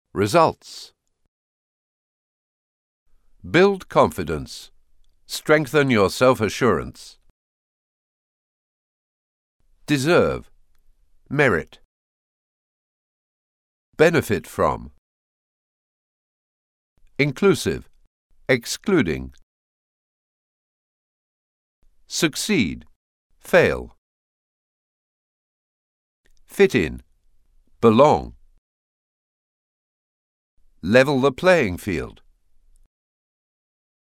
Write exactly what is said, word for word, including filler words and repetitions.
Results. Build confidence. Strengthen your self-assurance. Deserve. Merit. Benefit from. Inclusive. Excluding. Succeed. Fail. Fit in. Belong. Level the playing field.